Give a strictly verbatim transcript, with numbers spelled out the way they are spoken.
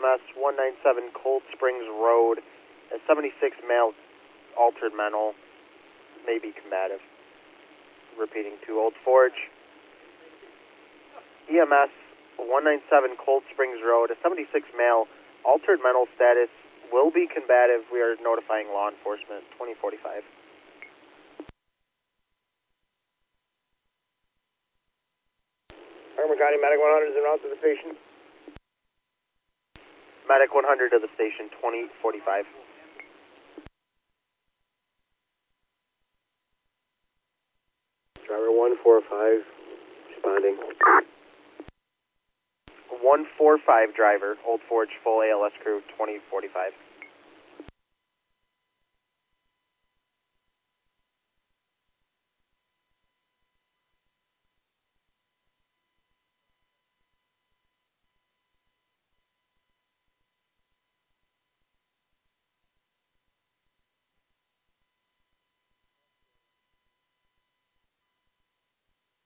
S one ninety-seven Cold Springs Road, a seventy-six male altered mental, may be combative. Repeating to Old Forge. E M S one ninety-seven Cold Springs Road, a seventy-six male altered mental status will be combative. We are notifying law enforcement. twenty forty-five. Armor County Medic one hundred is en route to the station. Medic one hundred to the station, twenty forty-five. Driver one four five, responding. one four five driver, Old Forge, full A L S crew, twenty forty-five.